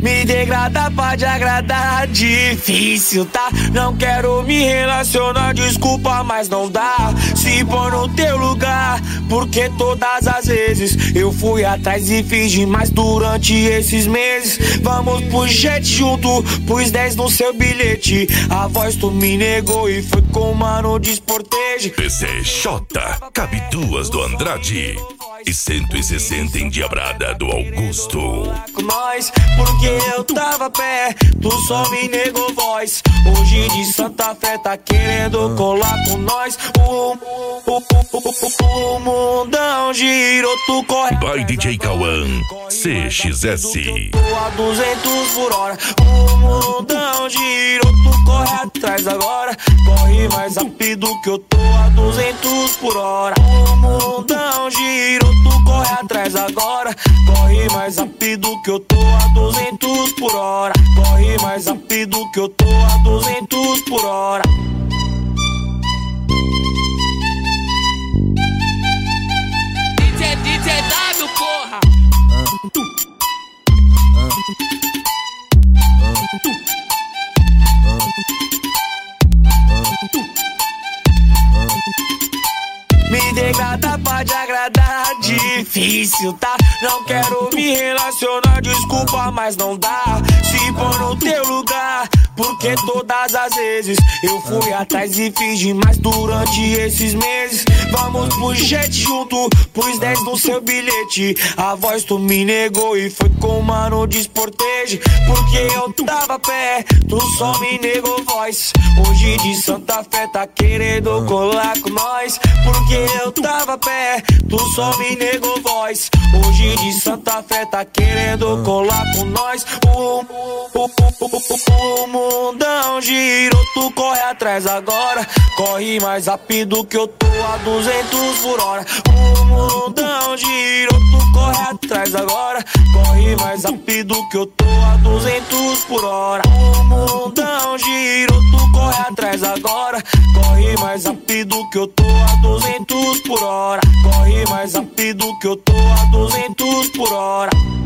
Me degrada pra te agradar, difícil, tá? Não quero me relacionar, desculpa, mas não dá. Se pôr no teu lugar, porque todas as vezes eu fui atrás e fiz demais durante esses meses. Vamos pro jet junto, pus 10 no seu bilhete. A voz tu me negou e foi com o mano Desportejo. PCJ, cabe duas do Andrade e 160 endiabrada do Augusto. Com nós, porque eu tava pé, tu só me negou voz. Hoje de Santa Fé tá querendo colar com nós. O mundão girou, tu corre. By DJ Cauã, CXS. Tô a 200 por hora. O mundão girou, tu corre atrás agora. Corre mais rápido que eu tô a 200 por hora. O mundão girou, tu corre atrás agora. Corre mais rápido que eu tô a 200 por hora. Corre mais rápido que eu tô a 200 por hora. DJ Dado, porra! Me degrada pra te agradar, difícil, tá? Não quero me relacionar, desculpa, mas não dá. Se pôr no teu lugar, porque todas as vezes eu fui atrás e fiz demais durante esses meses. Vamos pro jet junto, pus 10 no seu bilhete. A voz tu me negou e foi com o mano Desportejo. Porque eu tava pé, tu só me negou voz. Hoje de Santa Fé tá querendo colar com nós. Porque eu tava pé, tu só me negou voz. Hoje de Santa Fé tá querendo colar com nós. O mundão girou, tu corre atrás agora. Corre mais rápido que eu tô a 200 por hora. O mundão girou, tu corre atrás agora. Corre mais rápido que eu tô a 200 por hora. O mundão girou, tu corre atrás agora. Corre mais rápido que eu tô a 200 por hora. Corre mais rápido que eu tô a 200 por hora.